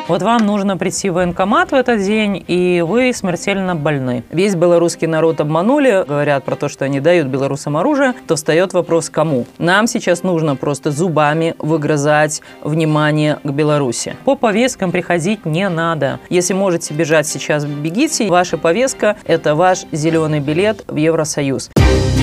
Вот вам нужно прийти в военкомат в этот день, и вы смертельно больны. Весь белорусский народ обманули, говорят про то, что они дают белорусам оружие, то встает вопрос, кому? Нам сейчас нужно просто зубами выгрызать внимание к Беларуси. По повесткам приходить не надо. Если можете бежать сейчас, бегите. Ваша повестка – это ваш зеленый билет в Евросоюз.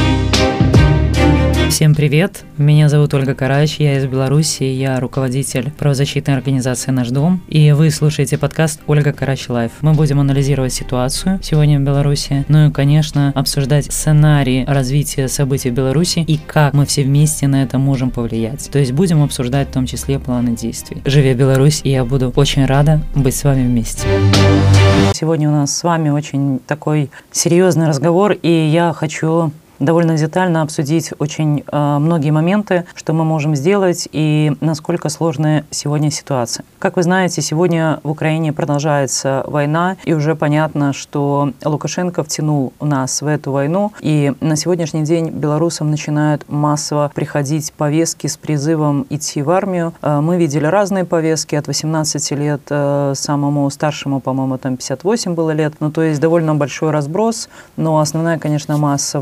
Всем привет! Меня зовут Ольга Карач, я из Беларуси, я руководитель правозащитной организации «Наш дом», и вы слушаете подкаст «Ольга Карач Лайв». Мы будем анализировать ситуацию сегодня в Беларуси, ну и, конечно, обсуждать сценарии развития событий в Беларуси и как мы все вместе на это можем повлиять. То есть будем обсуждать в том числе планы действий. Живи Беларусь, и я буду очень рада быть с вами вместе. Сегодня у нас с вами очень такой серьезный разговор, и я хочу довольно детально обсудить очень многие моменты, что мы можем сделать и насколько сложная сегодня ситуация. Как вы знаете, сегодня в Украине продолжается война, и уже понятно, что Лукашенко втянул нас в эту войну, и на сегодняшний день белорусам начинают массово приходить повестки с призывом идти в армию. Мы видели разные повестки от 18 лет, самому старшему, по-моему, там 58 было лет, ну то есть довольно большой разброс, но основная, конечно, масса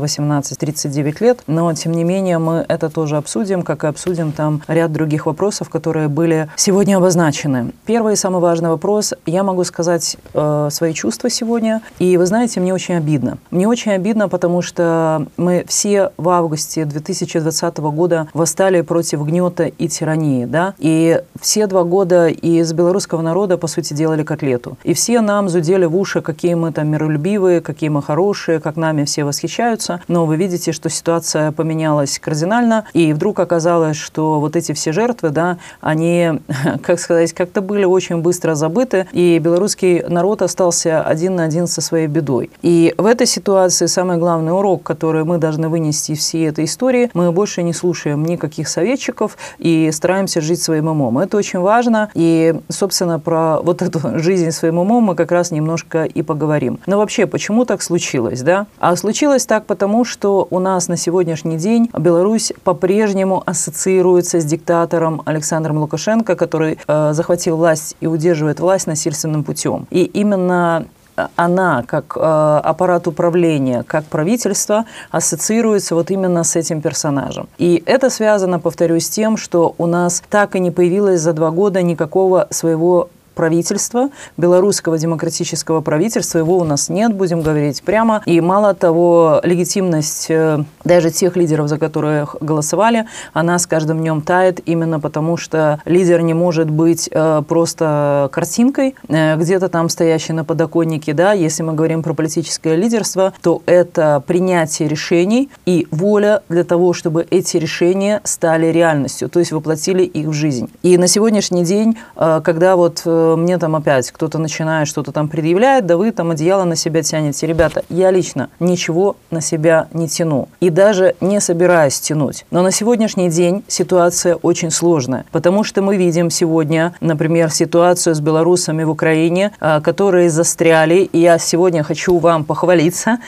18-39 лет, но тем не менее мы это тоже обсудим, как и обсудим там ряд других вопросов, которые были сегодня обозначены. Первый и самый важный вопрос. Я могу сказать свои чувства сегодня, и вы знаете, мне очень обидно. Мне очень обидно, потому что мы все в августе 2020 года восстали против гнета и тирании, да, и все 2 года из белорусского народа, по сути, делали котлету. И все нам зудели в уши, какие мы там миролюбивые, какие мы хорошие, как нами все восхищаются, но вы видите, что ситуация поменялась кардинально, и вдруг оказалось, что вот эти все жертвы, да, они, как сказать, как-то были очень быстро забыты, и белорусский народ остался один на один со своей бедой. И в этой ситуации самый главный урок, который мы должны вынести из всей этой истории, мы больше не слушаем никаких советчиков и стараемся жить своим умом. Это очень важно, и, собственно, про вот эту жизнь своим умом мы как раз немножко и поговорим. Но вообще, почему так случилось, да? А случилось так потому, что у нас на сегодняшний день Беларусь по-прежнему ассоциируется с диктатором Александром Лукашенко, который захватил власть и удерживает власть насильственным путем. И именно она, как аппарат управления, как правительство, ассоциируется вот именно с этим персонажем. И это связано, повторюсь, с тем, что у нас так и не появилось за 2 года никакого своего правительства, белорусского демократического правительства, его у нас нет, будем говорить прямо. И мало того, легитимность даже тех лидеров, за которых голосовали, она с каждым днем тает, именно потому что лидер не может быть просто картинкой, где-то там стоящей на подоконнике, да, если мы говорим про политическое лидерство, то это принятие решений и воля для того, чтобы эти решения стали реальностью, то есть воплотили их в жизнь. И на сегодняшний день, когда вот мне там опять кто-то начинает что-то там предъявлять, да вы там одеяло на себя тянете. Ребята, я лично ничего на себя не тяну. И даже не собираюсь тянуть. Но на сегодняшний день ситуация очень сложная. Потому что мы видим сегодня, например, ситуацию с белорусами в Украине, которые застряли. И я сегодня хочу вам похвалиться.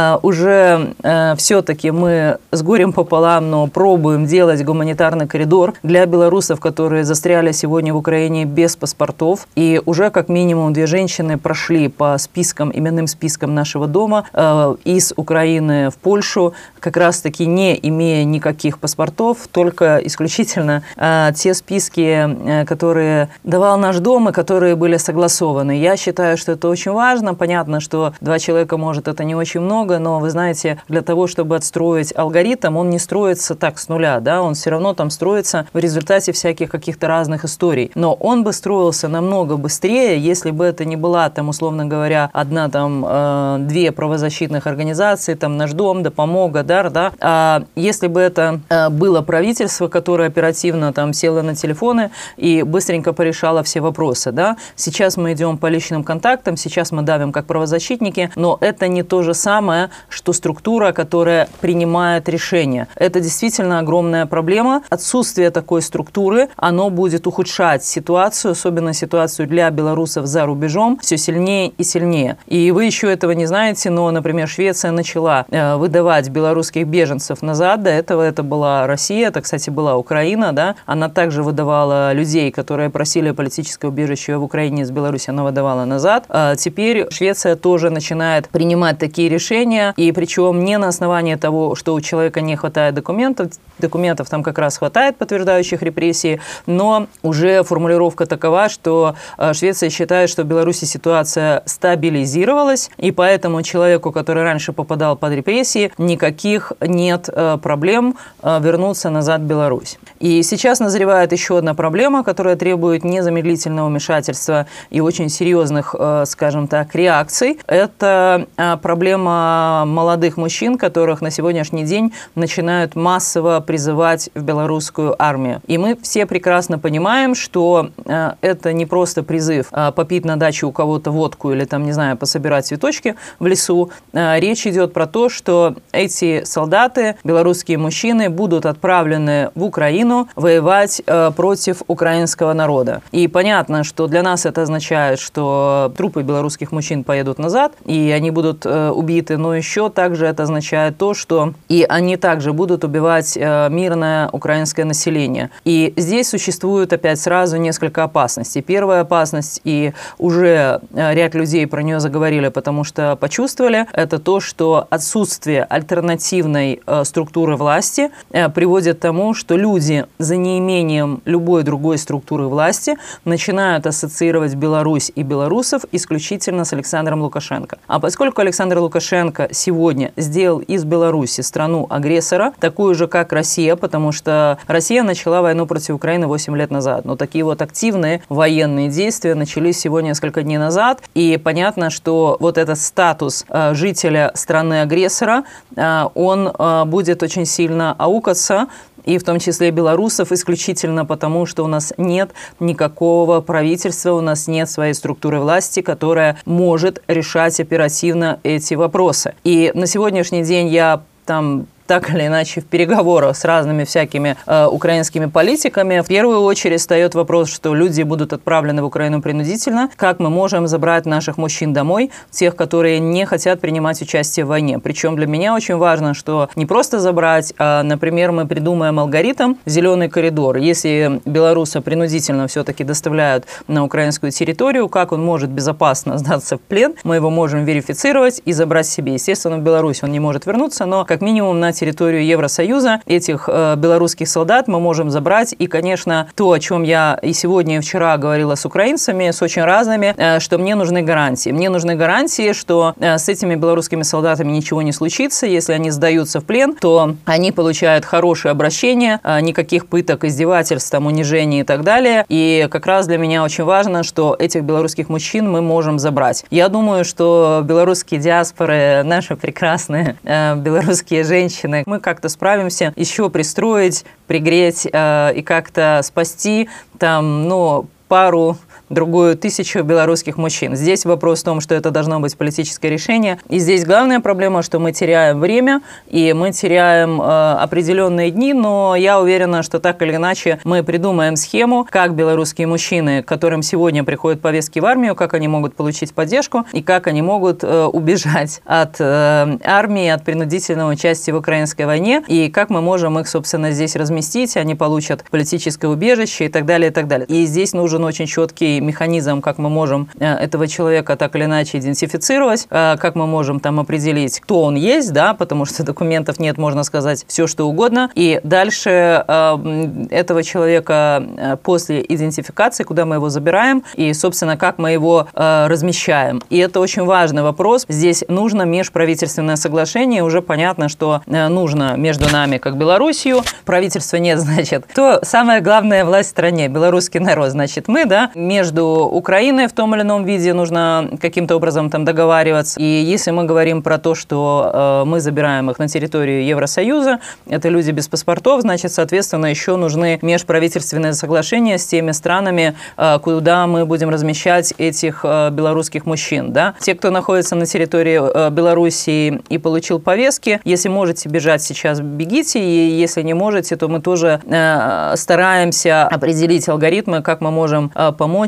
Уже все-таки мы с горем пополам, но пробуем делать гуманитарный коридор для белорусов, которые застряли сегодня в Украине без паспортов. И уже как минимум 2 женщины прошли по спискам, именным спискам нашего дома из Украины в Польшу, как раз-таки не имея никаких паспортов, только исключительно те списки, которые давал наш дом и которые были согласованы. Я считаю, что это очень важно. Понятно, что 2 человека, может, это не очень много, но вы знаете, для того, чтобы отстроить алгоритм, он не строится так с нуля, да, он все равно там строится в результате всяких каких-то разных историй. Но он бы строился намного быстрее, если бы это не была, там, условно говоря, 1, там, 2 правозащитных организации, там, Наш дом, Допомога, дар, да, а если бы это было правительство, которое оперативно там село на телефоны и быстренько порешало все вопросы, да. Сейчас мы идем по личным контактам, сейчас мы давим как правозащитники, но это не то же самое, что структура, которая принимает решения. Это действительно огромная проблема. Отсутствие такой структуры, оно будет ухудшать ситуацию, особенно ситуацию ситуацию для белорусов за рубежом все сильнее и сильнее. И вы еще этого не знаете, но, например, Швеция начала выдавать белорусских беженцев назад. До этого это была Россия, это, кстати, была Украина, да. Она также выдавала людей, которые просили политическое убежище в Украине из Беларуси, она выдавала назад. Теперь Швеция тоже начинает принимать такие решения, и причем не на основании того, что у человека не хватает документов там как раз хватает, подтверждающих репрессии, но уже формулировка такова, что Швеция считает, что в Беларуси ситуация стабилизировалась, и поэтому человеку, который раньше попадал под репрессии, никаких нет проблем вернуться назад в Беларусь. И сейчас назревает еще одна проблема, которая требует незамедлительного вмешательства и очень серьезных, скажем так, реакций. Это проблема молодых мужчин, которых на сегодняшний день начинают массово призывать в белорусскую армию. И мы все прекрасно понимаем, что это не просто призыв попить на даче у кого-то водку или там, не знаю, пособирать цветочки в лесу. Речь идет про то, что эти солдаты, белорусские мужчины, будут отправлены в Украину воевать против украинского народа. И понятно, что для нас это означает, что трупы белорусских мужчин поедут назад, и они будут убиты, но еще также это означает то, что и они также будут убивать мирное украинское население. И здесь существует опять сразу несколько опасностей. Первая опасность, и уже ряд людей про нее заговорили, потому что почувствовали, это то, что отсутствие альтернативной структуры власти приводит к тому, что люди за неимением любой другой структуры власти начинают ассоциировать Беларусь и белорусов исключительно с Александром Лукашенко. А поскольку Александр Лукашенко сегодня сделал из Беларуси страну-агрессора, такую же, как Россия, потому что Россия начала войну против Украины 8 лет назад. Но такие вот активные военные действия начались всего несколько дней назад. И понятно, что вот этот статус жителя страны-агрессора, он будет очень сильно аукаться, и в том числе белорусов, исключительно потому, что у нас нет никакого правительства, у нас нет своей структуры власти, которая может решать оперативно эти вопросы. И на сегодняшний день я там так или иначе в переговорах с разными всякими украинскими политиками, в первую очередь встает вопрос, что люди будут отправлены в Украину принудительно. Как мы можем забрать наших мужчин домой, тех, которые не хотят принимать участие в войне? Причем для меня очень важно, что не просто забрать, а, например, мы придумаем алгоритм «Зеленый коридор». Если белоруса принудительно все-таки доставляют на украинскую территорию, как он может безопасно сдаться в плен, мы его можем верифицировать и забрать себе. Естественно, в Беларусь он не может вернуться, но как минимум на территорию Евросоюза этих белорусских солдат мы можем забрать. И, конечно, то, о чем я и сегодня, и вчера говорила с украинцами, с очень разными, что мне нужны гарантии. Мне нужны гарантии, что с этими белорусскими солдатами ничего не случится. Если они сдаются в плен, то они получают хорошее обращение, никаких пыток, издевательств, там, унижений и так далее. И как раз для меня очень важно, что этих белорусских мужчин мы можем забрать. Я думаю, что белорусские диаспоры, наши прекрасные белорусские женщины, мы как-то справимся еще пристроить, пригреть и как-то спасти там, пару-другую тысячу белорусских мужчин. Здесь вопрос в том, что это должно быть политическое решение. И здесь главная проблема, что мы теряем время, и мы теряем определенные дни, но я уверена, что так или иначе мы придумаем схему, как белорусские мужчины, которым сегодня приходят повестки в армию, как они могут получить поддержку, и как они могут убежать от армии, от принудительного участия в украинской войне, и как мы можем их, собственно, здесь разместить, они получат политическое убежище и так далее, и так далее. И здесь нужен очень четкий механизм, как мы можем этого человека так или иначе идентифицировать, как мы можем там определить, кто он есть, да, потому что документов нет, можно сказать все, что угодно. И дальше этого человека после идентификации, куда мы его забираем, и, собственно, как мы его размещаем. И это очень важный вопрос. Здесь нужно межправительственное соглашение. Уже понятно, что нужно между нами, как Белоруссию. Правительства нет, значит, то самая главная власть в стране, белорусский народ. Значит, мы, да, между Украиной в том или ином виде нужно каким-то образом там договариваться. И если мы говорим про то, что мы забираем их на территорию Евросоюза, это люди без паспортов, значит, соответственно, еще нужны межправительственные соглашения с теми странами, куда мы будем размещать этих белорусских мужчин, да. Те, кто находится на территории Белоруссии и получил повестки, если можете бежать сейчас, бегите, и если не можете, то мы тоже стараемся определить алгоритмы, как мы можем помочь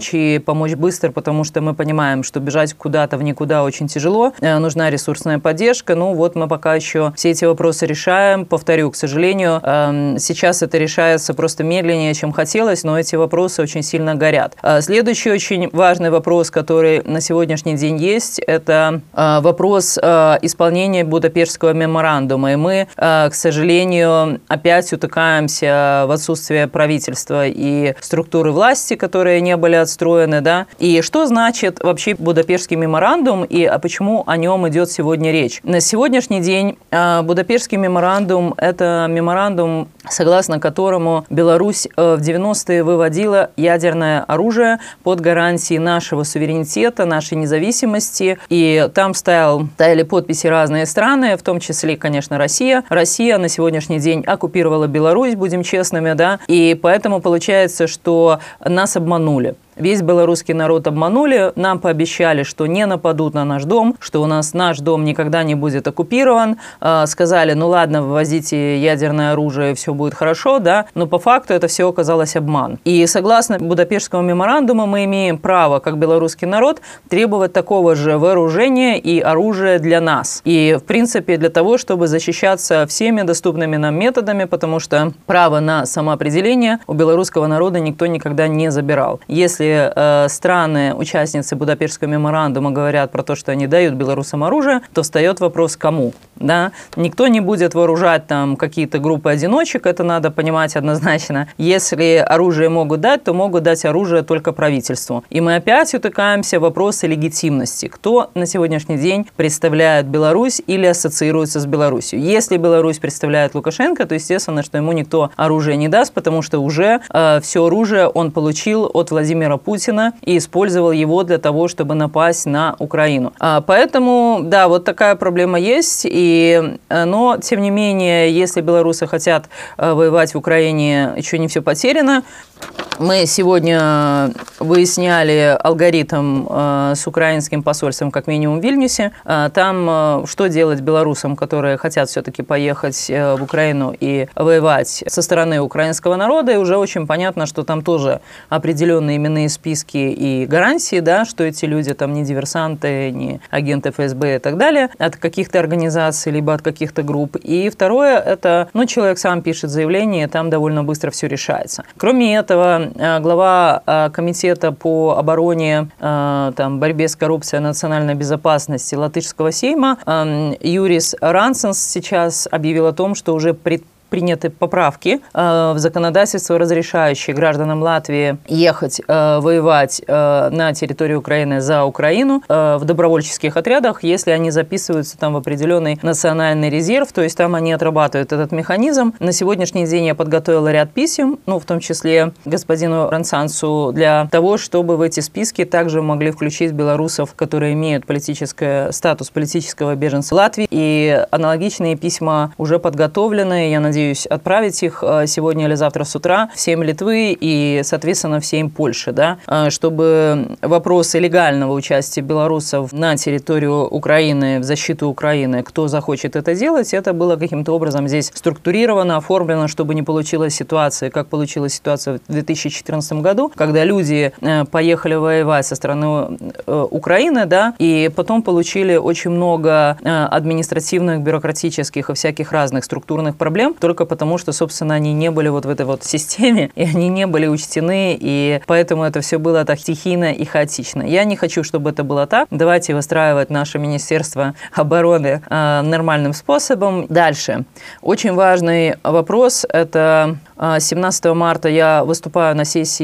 помочь и помочь быстро, потому что мы понимаем, что бежать куда-то в никуда очень тяжело, нужна ресурсная поддержка. Ну вот мы пока еще все эти вопросы решаем. Повторю, к сожалению, сейчас это решается просто медленнее, чем хотелось, но эти вопросы очень сильно горят. Следующий очень важный вопрос, который на сегодняшний день есть, это вопрос исполнения Будапештского меморандума. И мы, к сожалению, опять утыкаемся в отсутствие правительства и структуры власти, которые не были отстроены. Да? И что значит вообще Будапештский меморандум и почему о нем идет сегодня речь? На сегодняшний день Будапештский меморандум – это меморандум, согласно которому Беларусь в 90-е выводила ядерное оружие под гарантией нашего суверенитета, нашей независимости. И там ставили подписи разные страны, в том числе, конечно, Россия. Россия на сегодняшний день оккупировала Беларусь, будем честными, да, и поэтому получается, что нас обманули. Весь белорусский народ обманули, нам пообещали, что не нападут на наш дом, что у нас наш дом никогда не будет оккупирован. Сказали, ну ладно, вывозите ядерное оружие, все будет хорошо, да, но по факту это все оказалось обман. И согласно Будапештскому меморандуму мы имеем право, как белорусский народ, требовать такого же вооружения и оружия для нас. И, в принципе, для того, чтобы защищаться всеми доступными нам методами, потому что право на самоопределение у белорусского народа никто никогда не забирал. Если страны, участницы Будапештского меморандума говорят про то, что они дают белорусам оружие, то встает вопрос, кому? Да? Никто не будет вооружать там какие-то группы одиночек, это надо понимать однозначно. Если оружие могут дать, то могут дать оружие только правительству. И мы опять утыкаемся в вопросы легитимности. Кто на сегодняшний день представляет Беларусь или ассоциируется с Беларусью? Если Беларусь представляет Лукашенко, то естественно, что ему никто оружие не даст, потому что уже все оружие он получил от Владимира Путина и использовал его для того, чтобы напасть на Украину. Поэтому, да, вот такая проблема есть. Но, тем не менее, если белорусы хотят воевать в Украине, еще не все потеряно. Мы сегодня выясняли алгоритм с украинским посольством, как минимум в Вильнюсе. Там что делать белорусам, которые хотят все-таки поехать в Украину и воевать со стороны украинского народа. И уже очень понятно, что там тоже определенные именные списки и гарантии, да, что эти люди там не диверсанты, не агенты ФСБ и так далее, от каких-то организаций, либо от каких-то групп. И второе, это, человек сам пишет заявление, и там довольно быстро все решается. Кроме этого, глава комитета по обороне, борьбе с коррупцией и национальной безопасности Латышского сейма Юрис Рансенс сейчас объявил о том, что уже приняты поправки в законодательство, разрешающие гражданам Латвии ехать воевать на территорию Украины за Украину в добровольческих отрядах, если они записываются там в определенный национальный резерв, то есть там они отрабатывают этот механизм. На сегодняшний день я подготовила ряд писем, в том числе господину Рансансу, для того, чтобы в эти списки также могли включить белорусов, которые имеют статус политического беженца Латвии. И аналогичные письма уже подготовлены, я надеюсь, отправить их сегодня или завтра с утра всем Литвы и, соответственно, всем Польши, да, чтобы вопросы легального участия белорусов на территорию Украины, в защиту Украины, кто захочет это делать, это было каким-то образом здесь структурировано, оформлено, чтобы не получилась ситуация, как получилась ситуация в 2014 году, когда люди поехали воевать со стороны Украины, да, и потом получили очень много административных, бюрократических и всяких разных структурных проблем, только потому, что, собственно, они не были вот в этой вот системе, и они не были учтены, и поэтому это все было так стихийно и хаотично. Я не хочу, чтобы это было так. Давайте выстраивать наше Министерство обороны нормальным способом. Дальше. Очень важный вопрос – это 17 марта я выступаю на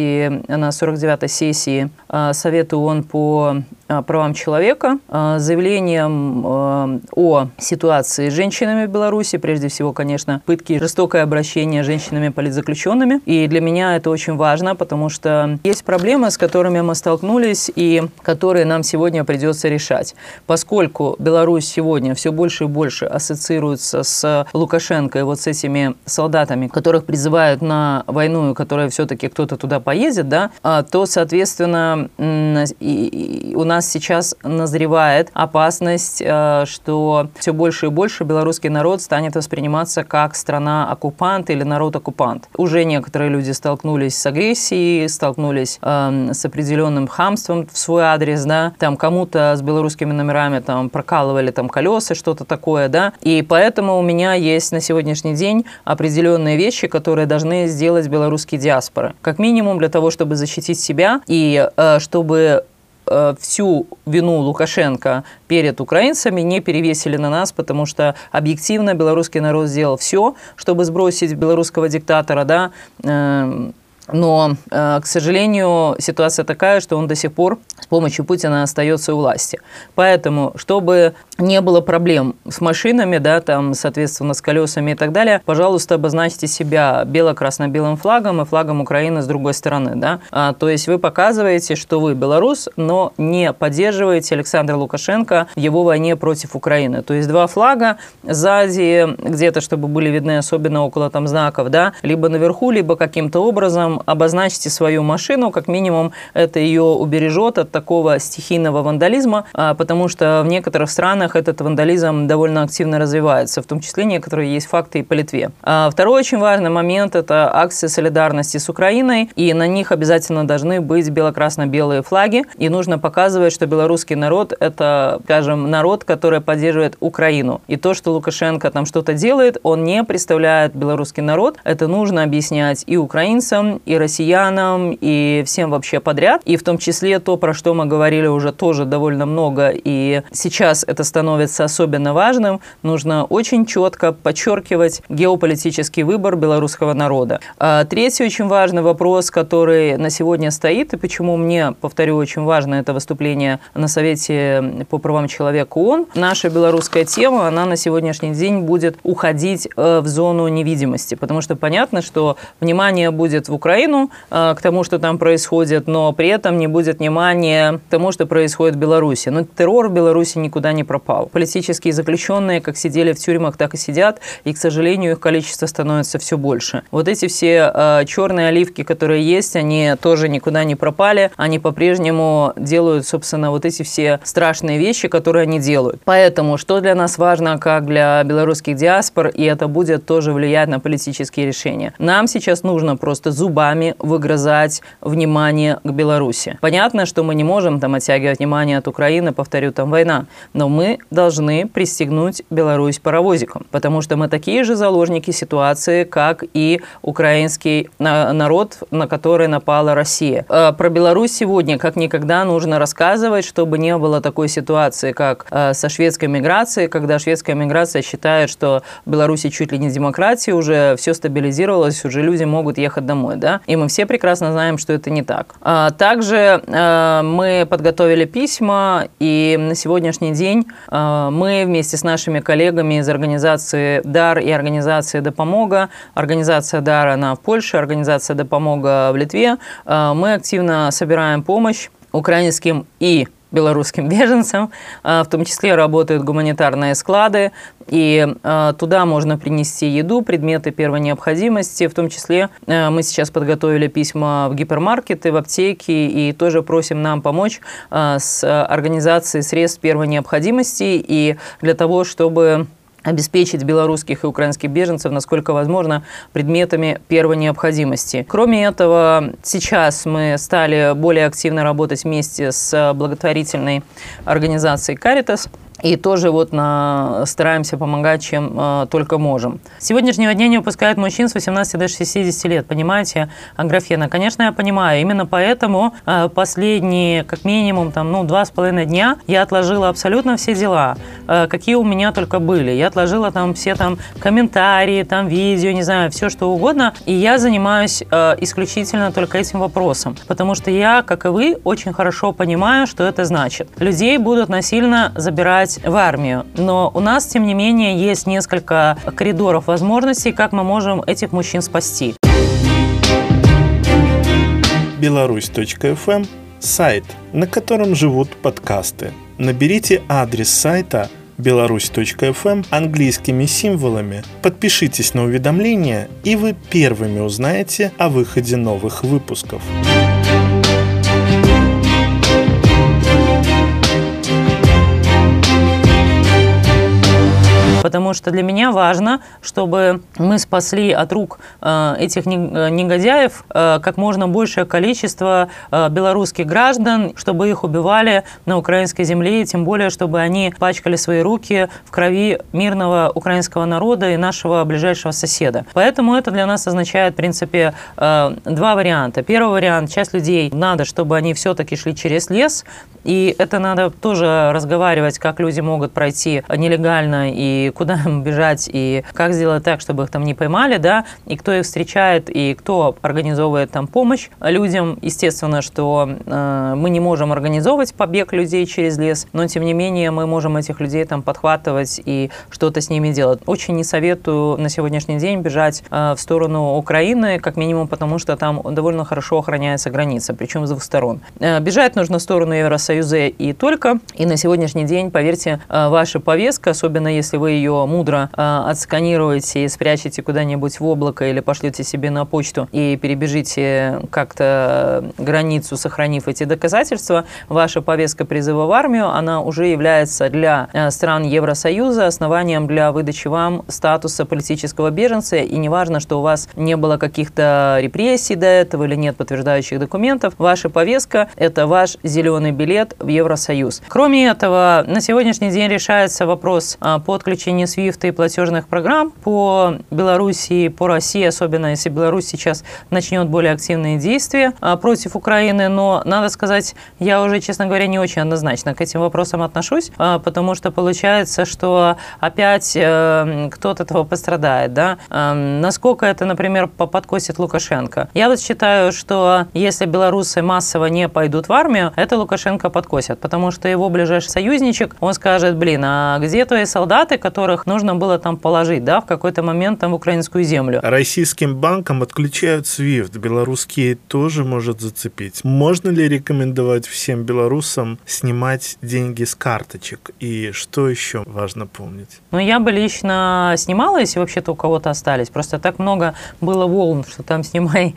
49-й сессии Совета ООН по правам человека с заявлением о ситуации с женщинами в Беларуси, прежде всего, конечно, пытки, жестокое обращение с женщинами-политзаключенными. И для меня это очень важно, потому что есть проблемы, с которыми мы столкнулись и которые нам сегодня придется решать. Поскольку Беларусь сегодня все больше и больше ассоциируется с Лукашенко и вот с этими солдатами, которых призывают на войну, и которые все-таки кто-то туда поедет, да, то, соответственно, у нас нас сейчас назревает опасность, что все больше и больше белорусский народ станет восприниматься как страна-оккупант или народ-оккупант. Уже некоторые люди столкнулись с агрессией, столкнулись с определенным хамством в свой адрес, да, там кому-то с белорусскими номерами там прокалывали там колеса, что-то такое, да, и поэтому у меня есть на сегодняшний день определенные вещи, которые должны сделать белорусские диаспоры. Как минимум для того, чтобы защитить себя и чтобы всю вину Лукашенко перед украинцами не перевесили на нас, потому что объективно белорусский народ сделал все, чтобы сбросить белорусского диктатора, да, но, к сожалению, ситуация такая, что он до сих пор с помощью Путина остается у власти. Поэтому, чтобы не было проблем с машинами, да, там, соответственно, с колесами и так далее, пожалуйста, обозначьте себя бело-красно-белым флагом и флагом Украины с другой стороны. Да? То есть вы показываете, что вы белорус, но не поддерживаете Александра Лукашенко в его войне против Украины. То есть два флага сзади, где-то, чтобы были видны, особенно около там знаков, да, либо наверху, либо каким-то образом обозначьте свою машину, как минимум это ее убережет от такого стихийного вандализма, потому что в некоторых странах этот вандализм довольно активно развивается, в том числе некоторые есть факты и по Литве. Второй очень важный момент – это акции солидарности с Украиной, и на них обязательно должны быть бело-красно-белые флаги, и нужно показывать, что белорусский народ – это, скажем, народ, который поддерживает Украину. И то, что Лукашенко там что-то делает, он не представляет белорусский народ, это нужно объяснять и украинцам, и россиянам, и всем вообще подряд, и в том числе то, про что мы говорили уже тоже довольно много, и сейчас это становится особенно важным, нужно очень четко подчеркивать геополитический выбор белорусского народа. Третий очень важный вопрос, который на сегодня стоит, и почему мне, повторю, очень важно это выступление на Совете по правам человека ООН, наша белорусская тема, она на сегодняшний день будет уходить в зону невидимости, потому что понятно, что внимание будет в Украину, к тому, что там происходит, но при этом не будет внимания к тому, что происходит в Беларуси. Но террор в Беларуси никуда не пропал. Политические заключенные как сидели в тюрьмах, так и сидят, и, к сожалению, их количество становится все больше. Вот эти все черные оливки, которые есть, они тоже никуда не пропали, они по-прежнему делают, собственно, вот эти все страшные вещи, которые они делают. Поэтому, что для нас важно, как для белорусских диаспор, и это будет тоже влиять на политические решения. Нам сейчас нужно просто зубами выгрызать внимание к Беларуси. Понятно, что мы не можем там оттягивать внимание от Украины, повторю, там война, но мы должны пристегнуть Беларусь паровозиком, потому что мы такие же заложники ситуации, как и украинский народ, на который напала Россия. Про Беларусь сегодня как никогда нужно рассказывать, чтобы не было такой ситуации, как со шведской миграцией, когда шведская миграция считает, что в Беларуси чуть ли не демократия, уже все стабилизировалось, уже люди могут ехать домой, да? И мы все прекрасно знаем, что это не так. Также мы подготовили письма, и на сегодняшний день мы вместе с нашими коллегами из организации «Дар» и организации «Допомога», организация «Дар» она в Польше, организация «Допомога» в Литве, мы активно собираем помощь украинским и белорусским беженцам, в том числе работают гуманитарные склады, и туда можно принести еду, предметы первой необходимости, в том числе мы сейчас подготовили письма в гипермаркеты, в аптеки, и тоже просим нам помочь с организацией средств первой необходимости, и для того, чтобы обеспечить белорусских и украинских беженцев, насколько возможно, предметами первой необходимости. Кроме этого, сейчас мы стали более активно работать вместе с благотворительной организацией «Каритас», и тоже вот стараемся помогать, чем только можем. С сегодняшнего дня не выпускают мужчин с 18 до 60 лет, понимаете, Аграфена? Конечно, я понимаю. Именно поэтому последние, как минимум, 2,5 дня я отложила абсолютно все дела, какие у меня только были. Я отложила все комментарии, видео, не знаю, все что угодно, и я занимаюсь исключительно только этим вопросом, потому что я, как и вы, очень хорошо понимаю, что это значит. Людей будут насильно забирать в армию. Но у нас, тем не менее, есть несколько коридоров возможностей, как мы можем этих мужчин спасти. Беларусь.фм – сайт, на котором живут подкасты. Наберите адрес сайта Беларусь.фм английскими символами, подпишитесь на уведомления, и вы первыми узнаете о выходе новых выпусков. потому что для меня важно, чтобы мы спасли от рук этих негодяев как можно большее количество белорусских граждан, чтобы их убивали на украинской земле, и тем более, чтобы они пачкали свои руки в крови мирного украинского народа и нашего ближайшего соседа. Поэтому это для нас означает, в принципе, два варианта. Первый вариант: часть людей надо, чтобы они все-таки шли через лес, и это надо тоже разговаривать, как люди могут пройти нелегально, и куда им бежать, и как сделать так, чтобы их там не поймали, да, и кто их встречает, и кто организовывает там помощь людям. Естественно, что мы не можем организовывать побег людей через лес, но тем не менее мы можем этих людей там подхватывать и что-то с ними делать. Очень не советую на сегодняшний день бежать в сторону Украины, как минимум потому, что там довольно хорошо охраняется граница, причем с двух сторон. Бежать нужно в сторону Евросоюза и только. И на сегодняшний день, поверьте, ваша повестка, особенно если вы ее мудро отсканируете и спрячете куда-нибудь в облако или пошлете себе на почту и перебежите как-то границу, сохранив эти доказательства, ваша повестка призыва в армию, она уже является для стран Евросоюза основанием для выдачи вам статуса политического беженца, и неважно, что у вас не было каких-то репрессий до этого или нет подтверждающих документов, ваша повестка – это ваш зеленый билет в Евросоюз. Кроме этого, на сегодняшний день решается вопрос по отключению SWIFT и платежных программ по Белоруссии, по России, особенно если Беларусь сейчас начнет более активные действия против Украины, но, надо сказать, я уже, честно говоря, не очень однозначно к этим вопросам отношусь, потому что получается, что опять кто-то от этого пострадает, да? Насколько это, например, подкосит Лукашенко? Я вот считаю, что если белорусы массово не пойдут в армию, это Лукашенко подкосит, потому что его ближайший союзничек, он скажет: блин, а где твои солдаты, которых нужно было там положить, да, в какой-то момент там в украинскую землю? Российским банкам отключают SWIFT, белорусские тоже может зацепить. Можно ли рекомендовать всем белорусам снимать деньги с карточек? И что еще важно помнить? Ну, я бы лично снимала, если вообще-то у кого-то остались. Просто так много было волн, что там снимай,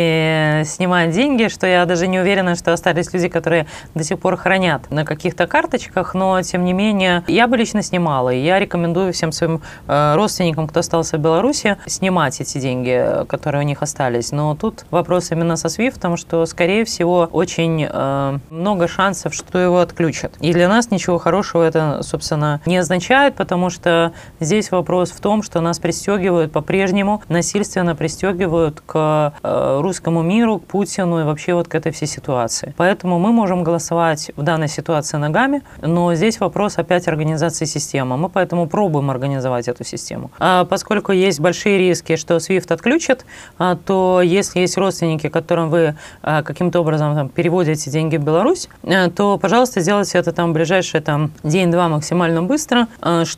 не снимай деньги, что я даже не уверена, что остались люди, которые до сих пор хранят на каких-то карточках, но, тем не менее, я бы лично снимала. И я рекомендую всем своим родственникам, кто остался в Беларуси, снимать эти деньги, которые у них остались. Но тут вопрос именно со SWIFT, что, скорее всего, очень много шансов, что его отключат. И для нас ничего хорошего это, собственно, не означает, потому что здесь вопрос в том, что нас пристегивают по-прежнему, насильственно пристегивают к русскому миру, к Путину и вообще вот к этой всей ситуации. Поэтому мы можем голосовать в данной ситуации ногами, но здесь вопрос опять организации системы. Мы поэтому пробуем организовать эту систему. Поскольку есть большие риски, что SWIFT отключат, то если есть родственники, которым вы каким-то образом там переводите деньги в Беларусь, то, пожалуйста, сделайте это там в ближайший день-два максимально быстро,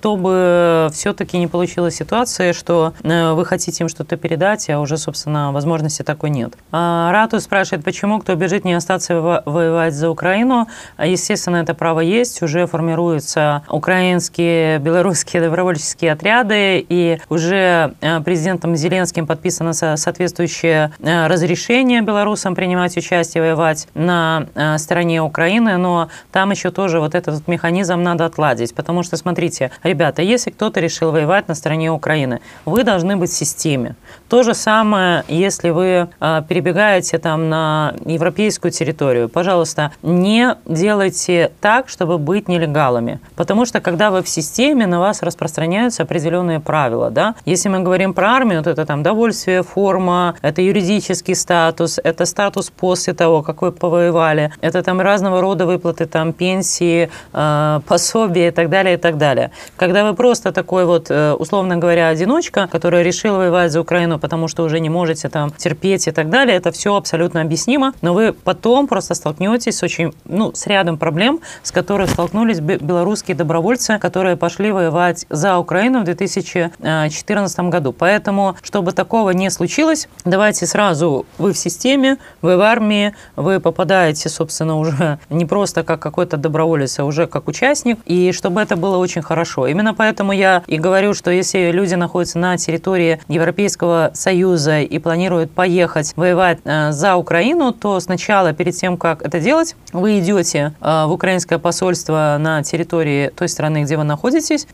чтобы все-таки не получилась ситуация, что вы хотите им что-то передать, а уже, собственно, возможности такой нет. Ратус спрашивает, почему кто бежит не остаться воевать за Украину. Естественно, это право есть. Уже формируются украинские, белорусские добровольческие отряды, и уже президентом Зеленским подписано соответствующее разрешение белорусам принимать участие, воевать на стороне Украины, но там еще тоже вот этот механизм надо отладить, потому что, смотрите, ребята, если кто-то решил воевать на стороне Украины, вы должны быть в системе. То же самое, если вы перебегаете там на европейскую территорию, пожалуйста, не делайте так, чтобы быть нелегалами, потому что когда вы в системе, на вас распространяются определенные правила, да? Если мы говорим про армию, то это там довольствие, форма, это юридический статус, это статус после того, как вы повоевали, это там разного рода выплаты, там пенсии, пособия и так далее, и так далее. Когда вы просто такой вот, условно говоря, одиночка, который решил воевать за Украину, потому что уже не можете там терпеть и так далее, это все абсолютно объяснимо, но вы потом просто столкнетесь с очень, с рядом проблем, с которыми столкнулись белорусские добровольцы, которые пошли воевать за Украину в 2014 году. Поэтому, чтобы такого не случилось, давайте сразу вы в системе, вы в армии, вы попадаете, собственно, уже не просто как какой-то доброволец, а уже как участник, и чтобы это было очень хорошо. Именно поэтому я и говорю, что если люди находятся на территории Европейского Союза и планируют поехать воевать за Украину, то сначала, перед тем, как это делать, вы идете в украинское посольство на территории той страны, где вы находитесь. Перед этим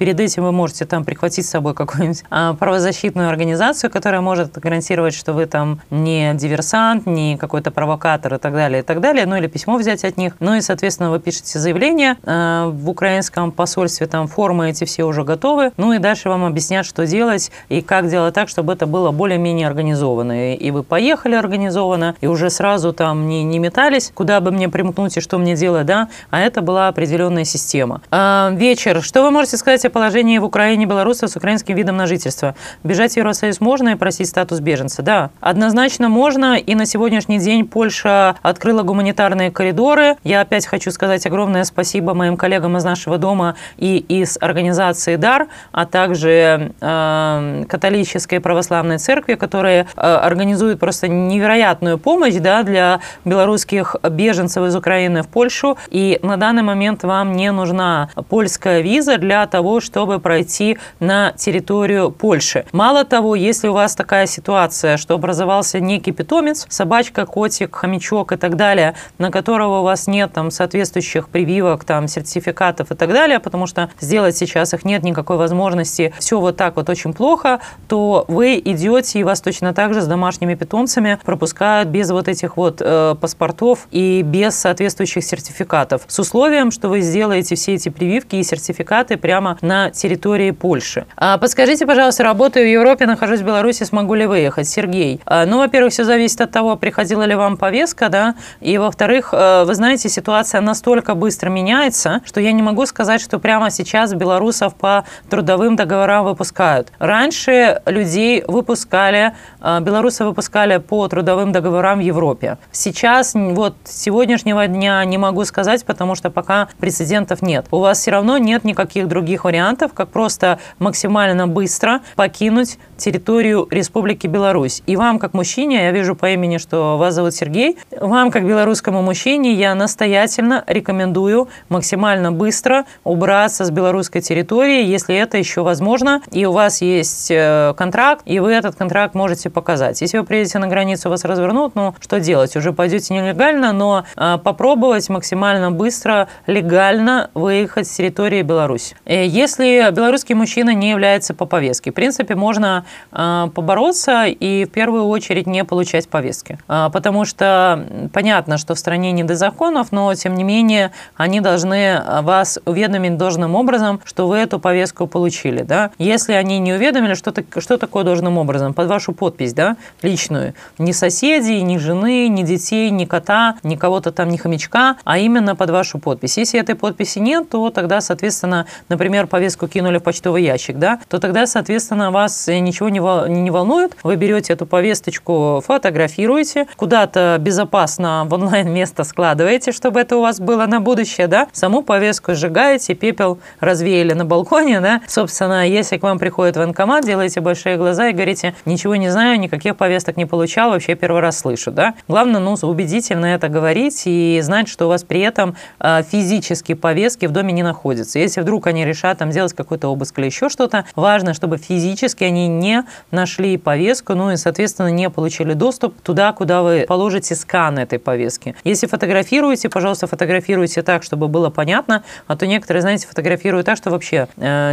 вы можете там прихватить с собой какую-нибудь правозащитную организацию, которая может гарантировать, что вы там не диверсант, не какой-то провокатор и так далее, ну или письмо взять от них. Ну и, соответственно, вы пишете заявление в украинском посольстве, там формы эти все уже готовы, ну и дальше вам объяснят, что делать и как делать так, чтобы это было более-менее организовано. И вы поехали организованно, и уже сразу там не метались, куда бы мне примкнуть и что мне делать, да, а это была определенная система. Вечер. Что вы можете сказать о положении в Украине белорусов с украинским видом на жительство? Бежать в Евросоюз можно и просить статус беженца? Да, однозначно можно, и на сегодняшний день Польша открыла гуманитарные коридоры. Я опять хочу сказать огромное спасибо моим коллегам из нашего дома и из организации «Дар», а также католической православной церкви, которые организуют просто невероятную помощь, да, для белорусских беженцев из Украины в Польшу. И на данный момент вам не нужна польская виза для того, чтобы пройти на территорию Польши. Мало того, если у вас такая ситуация, что образовался некий питомец, собачка, котик, хомячок и так далее, на которого у вас нет там соответствующих прививок, там, сертификатов и так далее, потому что сделать сейчас их нет никакой возможности, все вот так вот очень плохо, то вы идете, и вас точно так же с домашними питомцами пропускают без вот этих вот паспортов и без соответствующих сертификатов, с условием, что вы сделаете все эти прививки и сертификаты прямо на территории Польши. Подскажите, пожалуйста, работаю в Европе, нахожусь в Беларуси, смогу ли выехать? Сергей. Ну, во-первых, все зависит от того, приходила ли вам повестка, да, и, во-вторых, вы знаете, ситуация настолько быстро меняется, что я не могу сказать, что прямо сейчас белорусов по трудовым договорам выпускают. Раньше людей выпускали, белорусы выпускали по трудовым договорам в Европе. Сейчас, вот с сегодняшнего дня не могу сказать, потому что пока прецедентов нет. У вас все равно нет никаких других вариантов, как просто максимально быстро покинуть территорию Республики Беларусь. И вам, как мужчине, я вижу по имени, что вас зовут Сергей, вам, как белорусскому мужчине, я настоятельно рекомендую максимально быстро убраться с белорусской территории, если это еще возможно, и у вас есть контракт, и вы этот контракт можете показать. Если вы приедете на границу, вас развернут, ну, что делать? Уже пойдете нелегально, но попробовать максимально быстро, легально выехать с территории Беларуси. Если белорусский мужчина не является по повестке, в принципе, можно побороться и в первую очередь не получать повестки. Потому что понятно, что в стране не до законов, но тем не менее они должны вас уведомить должным образом, что вы эту повестку получили. Да? Если они не уведомили, что такое должным образом? Под вашу подпись, да, личную. Ни соседей, ни жены, ни детей, ни кота, ни кого-то там, ни хомячка, а именно под вашу подпись. Если этой подписи нет, то тогда, соответственно, например, повестку кинули в почтовый ящик, да, то тогда, соответственно, вас ничего не волнует. Вы берете эту повесточку, фотографируете, куда-то безопасно в онлайн-место складываете, чтобы это у вас было на будущее, да, саму повестку сжигаете, пепел развеяли на балконе, да, собственно, если к вам приходит военкомат, делаете большие глаза и говорите, ничего не знаю, никаких повесток не получал, вообще первый раз слышу, да. Главное, ну, убедительно это говорить и знать, что у вас при этом физически повестки в доме не находятся. Если вдруг они решат там сделать какой-то обыск или еще что-то, важно, чтобы физически они не нашли повестку, ну и, соответственно, не получили доступ туда, куда вы положите скан этой повестки. Если фотографируете, пожалуйста, фотографируйте так, чтобы было понятно, а то некоторые, знаете, фотографируют так, что вообще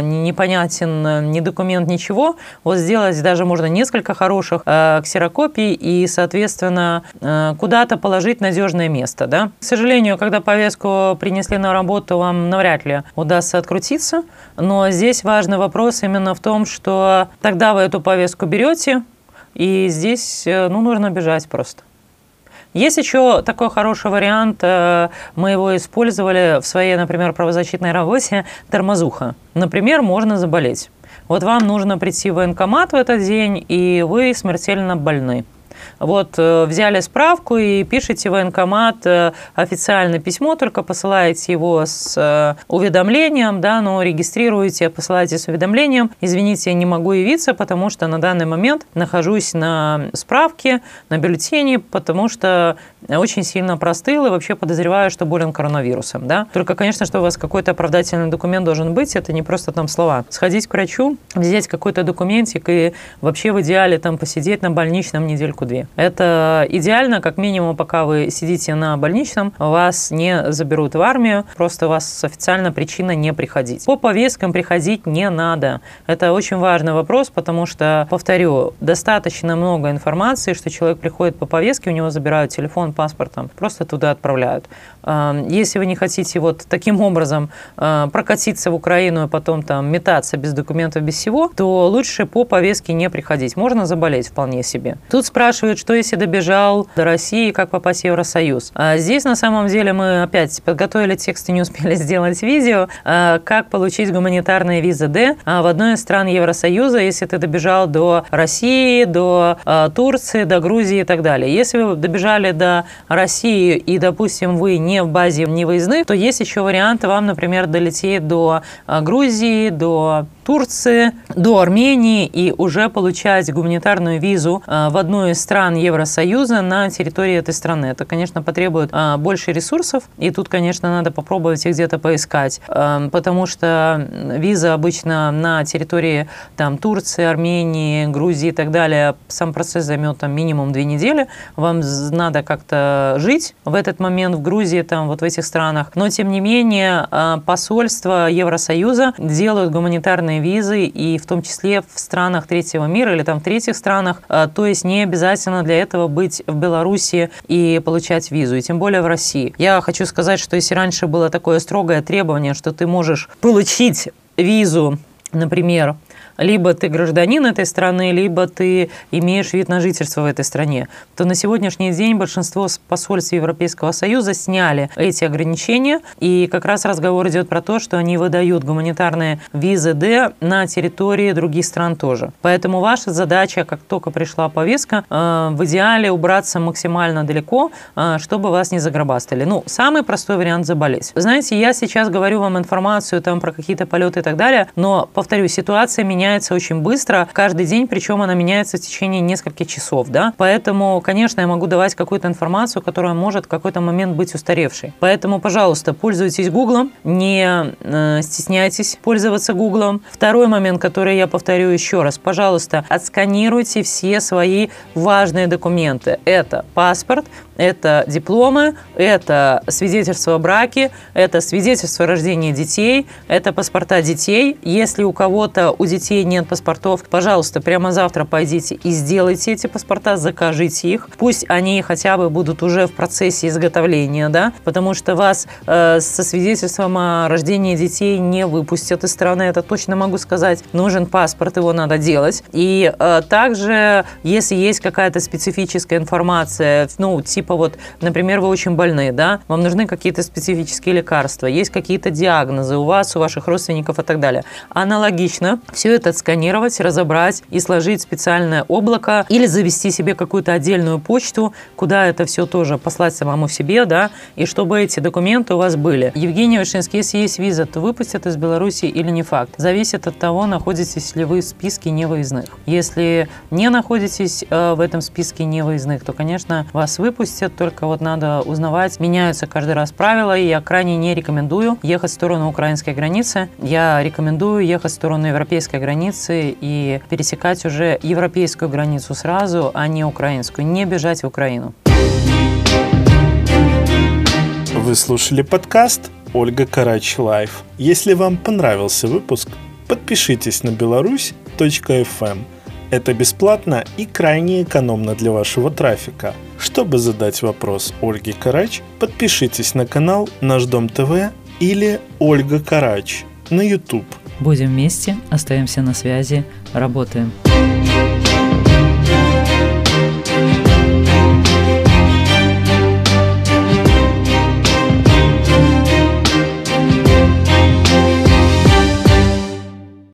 непонятен ни документ, ничего. Вот сделать даже можно несколько хороших ксерокопий и, соответственно, куда-то положить надежное место, да. К сожалению, когда повестку принесли на работу, вам навряд ли удастся открутиться, но здесь важный вопрос именно в том, что тогда вы эту повестку берете, и здесь, ну, нужно бежать просто. Есть еще такой хороший вариант, мы его использовали в своей, например, правозащитной работе, тормозуха. Например, можно заболеть. Вот вам нужно прийти в военкомат в этот день, и вы смертельно больны. Вот взяли справку и пишете в военкомат официальное письмо, только посылаете его с уведомлением, да, но регистрируете, посылаете с уведомлением. Извините, я не могу явиться, потому что на данный момент нахожусь на справке, на бюллетене, потому что очень сильно простыл и вообще подозреваю, что болен коронавирусом. Да? Только, конечно, что у вас какой-то оправдательный документ должен быть, это не просто там слова. Сходить к врачу, взять какой-то документик и вообще в идеале там посидеть на больничном недельку-две. недели-2. Это идеально, как минимум, пока вы сидите на больничном, вас не заберут в армию, просто у вас официально причина не приходить. По повесткам приходить не надо. Это очень важный вопрос, потому что, повторю, достаточно много информации, что человек приходит по повестке, у него забирают телефон, паспорт, просто туда отправляют. Если вы не хотите вот таким образом прокатиться в Украину и потом там метаться без документов, без всего, то лучше по повестке не приходить. Можно заболеть вполне себе. Тут спрашивают, что если добежал до России, как попасть в Евросоюз. Здесь на самом деле мы опять подготовили текст и не успели сделать видео, как получить гуманитарные визы D в одной из стран Евросоюза, если ты добежал до России, до Турции, до Грузии и так далее. Если вы добежали до России и, допустим, вы не в базе невыездных, то есть еще варианты вам, например, долететь до Грузии, до Турции, до Армении и уже получать гуманитарную визу в одну из стран Евросоюза на территории этой страны. Это, конечно, потребует больше ресурсов, и тут, конечно, надо попробовать их где-то поискать, потому что виза обычно на территории там, Турции, Армении, Грузии и так далее, сам процесс займет там, минимум 2 недели. Вам надо как-то жить в этот момент в Грузии, там, вот в этих странах. Но, тем не менее, посольства Евросоюза делают гуманитарные визы, и в том числе в странах третьего мира или там в третьих странах, то есть не обязательно для этого быть в Беларуси и получать визу, и тем более в России. Я хочу сказать, что если раньше было такое строгое требование, что ты можешь получить визу, например, либо ты гражданин этой страны, либо ты имеешь вид на жительство в этой стране, то на сегодняшний день большинство посольств Европейского Союза сняли эти ограничения, и как раз разговор идет про то, что они выдают гуманитарные визы D на территории других стран тоже. Поэтому ваша задача, как только пришла повестка, в идеале убраться максимально далеко, чтобы вас не загробастали. Ну, самый простой вариант – заболеть. Знаете, я сейчас говорю вам информацию там, про какие-то полеты и так далее, но, повторю, ситуация меняется очень быстро, каждый день, причем она меняется в течение нескольких часов, да, поэтому, конечно, я могу давать какую-то информацию, которая может в какой-то момент быть устаревшей. Поэтому, пожалуйста, пользуйтесь Гуглом, не стесняйтесь пользоваться Гуглом. Второй момент, который я повторю еще раз, пожалуйста, отсканируйте все свои важные документы. Это паспорт, это дипломы, это свидетельство о браке, это свидетельство о рождении детей, это паспорта детей. Если у кого-то, у детей нет паспортов, пожалуйста, прямо завтра пойдите и сделайте эти паспорта, закажите их. Пусть они хотя бы будут уже в процессе изготовления, да, потому что вас со свидетельством о рождении детей не выпустят из страны, это точно могу сказать. Нужен паспорт, его надо делать. И также, если есть какая-то специфическая информация, ну, типа вот, например, вы очень больны, да, вам нужны какие-то специфические лекарства, есть какие-то диагнозы у вас, у ваших родственников и так далее. Аналогично все это отсканировать, разобрать и сложить в специальное облако или завести себе какую-то отдельную почту, куда это все тоже послать самому себе, да, и чтобы эти документы у вас были. Евгений Вышинский, если есть виза, то выпустят из Беларуси или не факт. Зависит от того, находитесь ли вы в списке невыездных. Если не находитесь в этом списке невыездных, то, конечно, вас выпустят, только вот надо узнавать, меняются каждый раз правила, и я крайне не рекомендую ехать в сторону украинской границы. Я рекомендую ехать в сторону европейской границы и пересекать уже европейскую границу сразу, а не украинскую. Не бежать в Украину. Вы слушали подкаст «Ольга Карач Лайф». Если вам понравился выпуск, подпишитесь на Беларусь.fm. Это бесплатно и крайне экономно для вашего трафика. Чтобы задать вопрос Ольге Карач, подпишитесь на канал Наш Дом ТВ или Ольга Карач на YouTube. Будем вместе, остаемся на связи, работаем.